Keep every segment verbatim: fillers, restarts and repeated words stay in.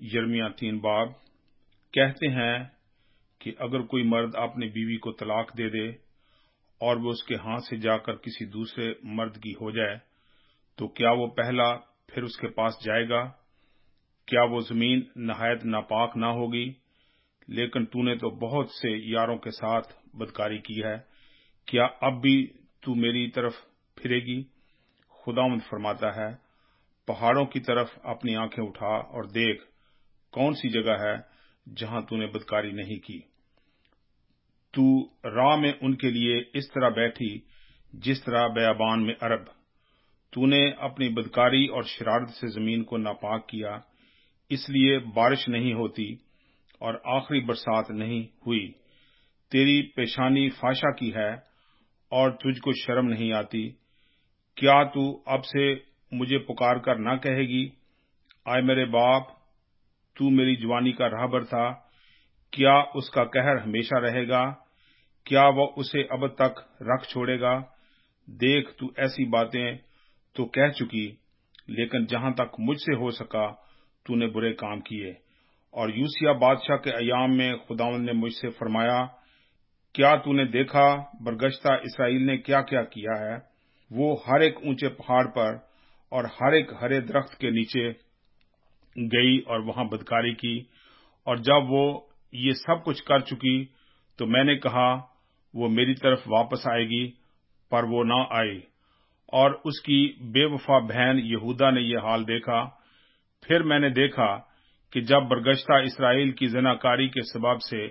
یرمیہ تین باب کہتے ہیں کہ اگر کوئی مرد اپنی بیوی کو طلاق دے دے اور وہ اس کے ہاتھ سے جا کر کسی دوسرے مرد کی ہو جائے تو کیا وہ پہلا پھر اس کے پاس جائے گا؟ کیا وہ زمین نہایت ناپاک نہ ہوگی؟ لیکن تو نے تو بہت سے یاروں کے ساتھ بدکاری کی ہے، کیا اب بھی تو میری طرف پھرے گی؟ خداوند فرماتا ہے، پہاڑوں کی طرف اپنی آنکھیں اٹھا اور دیکھ کون سی جگہ ہے جہاں تو نے بدکاری نہیں کی۔ تو راہ میں ان کے لیے اس طرح بیٹھی جس طرح بیابان میں عرب۔ تو نے اپنی بدکاری اور شرارت سے زمین کو ناپاک کیا، اس لیے بارش نہیں ہوتی اور آخری برسات نہیں ہوئی۔ تیری پیشانی فاشا کی ہے اور تجھ کو شرم نہیں آتی۔ کیا تو اب سے مجھے پکار کر نہ کہے گی، آئے میرے باپ، تو میری جوانی کا رہبر تھا؟ کیا اس کا قہر ہمیشہ رہے گا؟ کیا وہ اسے ابد تک رکھ چھوڑے گا؟ دیکھ، تو ایسی باتیں تو کہہ چکی، لیکن جہاں تک مجھ سے ہو سکا تو نے برے کام کیے۔ اور یوسیہ بادشاہ کے ایام میں خداوند نے مجھ سے فرمایا، کیا تو نے دیکھا برگشتہ اسرائیل نے کیا کیا کیا ہے؟ وہ ہر ایک اونچے پہاڑ پر اور ہر ایک ہرے درخت کے نیچے گئی اور وہاں بدکاری کی، اور جب وہ یہ سب کچھ کر چکی تو میں نے کہا وہ میری طرف واپس آئے گی، پر وہ نہ آئی۔ اور اس کی بے وفا بہن یہودا نے یہ حال دیکھا۔ پھر میں نے دیکھا کہ جب برگشتہ اسرائیل کی زناکاری کے سبب سے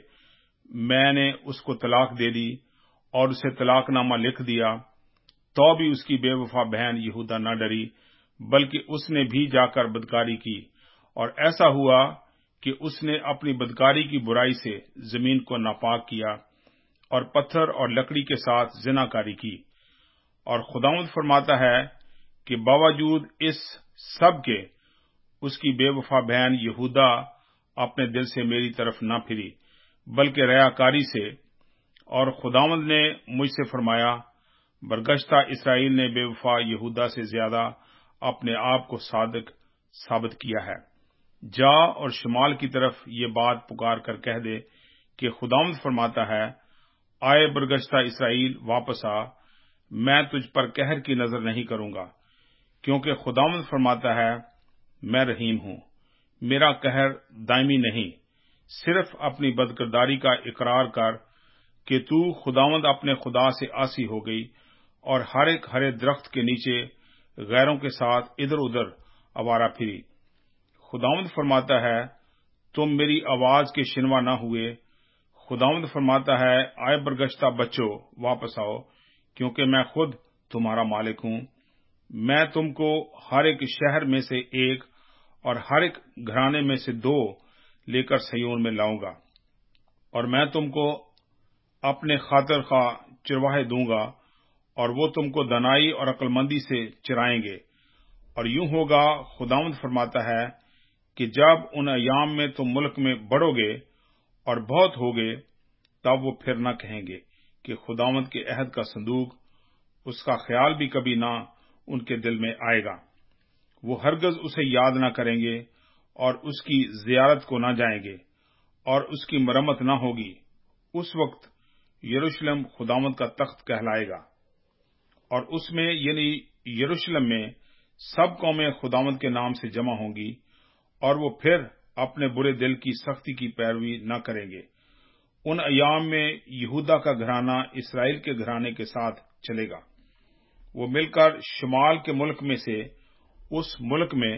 میں نے اس کو طلاق دے دی اور اسے طلاق نامہ لکھ دیا، تو بھی اس کی بے وفا بہن یہودا نہ ڈری، بلکہ اس نے بھی جا کر بدکاری کی، اور ایسا ہوا کہ اس نے اپنی بدکاری کی برائی سے زمین کو ناپاک کیا اور پتھر اور لکڑی کے ساتھ زناکاری کی۔ اور خداوند فرماتا ہے کہ باوجود اس سب کے اس کی بے وفا بہن یہودا اپنے دل سے میری طرف نہ پھری بلکہ ریاکاری سے۔ اور خداوند نے مجھ سے فرمایا، برگشتہ اسرائیل نے بے وفا یہودا سے زیادہ اپنے آپ کو صادق ثابت کیا ہے۔ جا اور شمال کی طرف یہ بات پکار کر کہہ دے کہ خداوند فرماتا ہے، آئے برگشتہ اسرائیل، واپس آ، میں تجھ پر قہر کی نظر نہیں کروں گا، کیونکہ خداوند فرماتا ہے، میں رحیم ہوں، میرا قہر دائمی نہیں۔ صرف اپنی بدکرداری کا اقرار کر کہ تو خداوند اپنے خدا سے عاصی ہو گئی اور ہر ایک ہرے درخت کے نیچے غیروں کے ساتھ ادھر ادھر آوارہ پھری۔ خداوند فرماتا ہے، تم میری آواز کے شنوا نہ ہوئے۔ خداوند فرماتا ہے، آئے برگشتہ بچو، واپس آؤ، کیونکہ میں خود تمہارا مالک ہوں۔ میں تم کو ہر ایک شہر میں سے ایک اور ہر ایک گھرانے میں سے دو لے کر سیون میں لاؤں گا، اور میں تم کو اپنے خاطر خواہ چرواہے دوں گا، اور وہ تم کو دانائی اور عقلمندی سے چرائیں گے۔ اور یوں ہوگا، خداوند فرماتا ہے، کہ جب ان ایام میں تم ملک میں بڑھو گے اور بہت ہوگے، تب وہ پھر نہ کہیں گے کہ خداوند کے عہد کا صندوق، اس کا خیال بھی کبھی نہ ان کے دل میں آئے گا۔ وہ ہرگز اسے یاد نہ کریں گے اور اس کی زیارت کو نہ جائیں گے، اور اس کی مرمت نہ ہوگی۔ اس وقت یروشلم خداوند کا تخت کہلائے گا، اور اس میں یعنی یروشلم میں سب قومیں خداوند کے نام سے جمع ہوں گی، اور وہ پھر اپنے برے دل کی سختی کی پیروی نہ کریں گے۔ ان ایام میں یہودا کا گھرانہ اسرائیل کے گھرانے کے ساتھ چلے گا۔ وہ مل کر شمال کے ملک میں سے اس ملک میں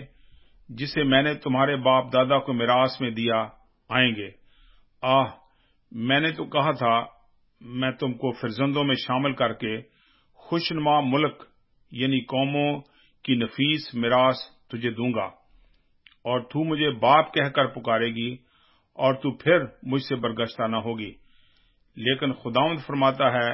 جسے میں نے تمہارے باپ دادا کو میراث میں دیا آئیں گے۔ آہ، میں نے تو کہا تھا، میں تم کو فرزندوں میں شامل کر کے خوشنما ملک یعنی قوموں کی نفیس میراث تجھے دوں گا، اور تو مجھے باپ کہہ کر پکارے گی، اور تو پھر مجھ سے برگشتہ نہ ہوگی۔ لیکن خداوند فرماتا ہے،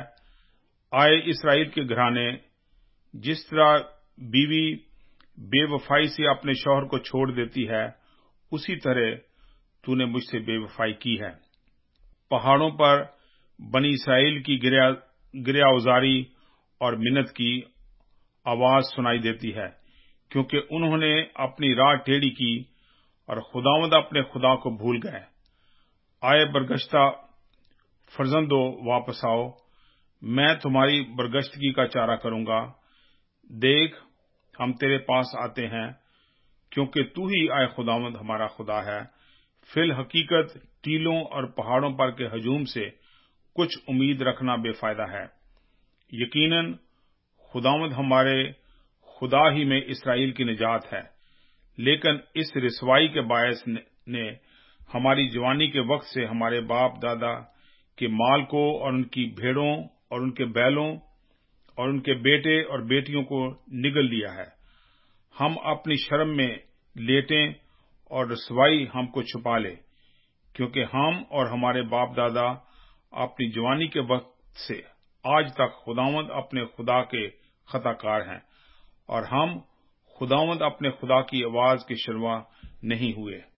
آئے اسرائیل کے گھرانے، جس طرح بیوی بے وفائی سے اپنے شوہر کو چھوڑ دیتی ہے، اسی طرح تو نے مجھ سے بے وفائی کی ہے۔ پہاڑوں پر بنی اسرائیل کی گریہ ازاری اور منت کی آواز سنائی دیتی ہے، کیونکہ انہوں نے اپنی راہ ٹیڑھی کی اور خداوند اپنے خدا کو بھول گئے۔ آئے برگشتہ فرزندو واپس آؤ، میں تمہاری برگشتگی کا چارہ کروں گا۔ دیکھ ہم تیرے پاس آتے ہیں، کیونکہ تو ہی آئے خداوند ہمارا خدا ہے۔ فی الحقیقت ٹیلوں اور پہاڑوں پر کے ہجوم سے کچھ امید رکھنا بے فائدہ ہے۔ یقیناً خداوند ہمارے خدا ہی میں اسرائیل کی نجات ہے، لیکن اس رسوائی کے باعث نے ہماری جوانی کے وقت سے ہمارے باپ دادا کے مال کو اور ان کی بھیڑوں اور ان کے بیلوں اور ان کے بیٹے اور بیٹیوں کو نگل لیا ہے۔ ہم اپنی شرم میں لیٹیں اور رسوائی ہم کو چھپا لے، کیونکہ ہم اور ہمارے باپ دادا اپنی جوانی کے وقت سے آج تک خداوند اپنے خدا کے خطا کار ہیں، اور ہم خداوند اپنے خدا کی آواز کے شنوا نہیں ہوئے۔